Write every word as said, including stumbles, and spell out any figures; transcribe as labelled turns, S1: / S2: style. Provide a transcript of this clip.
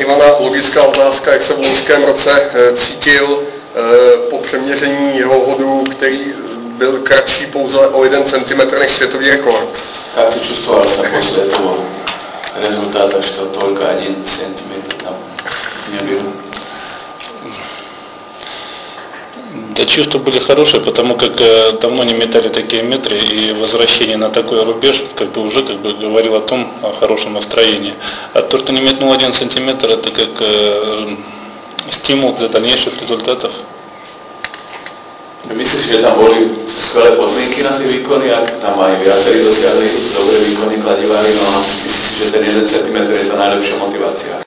S1: Ivana, logická otázka, jak se v loňském roce cítil po přeměření jeho hodu, který byl kratší pouze o jeden centimetr než světový rekord.
S2: Jak ty čustoval se после toho rezultáta, že только один сантиметр там не был?
S3: Да, чувства были хорошие, потому как э, давно не метали такие метры, и возвращение на такой рубеж как бы уже как бы говорил о том, о хорошем настроении. А то, что не метнул один сантиметр, это как э, стимул для дальнейших результатов.
S2: Myslíš, že tam boli skvelé podmienky na tie výkony, ak tam aj viacerí dosiahli dobré výkony kladivári, no a myslíš, že ten jeden centimetr je tá najlepšia motivácia?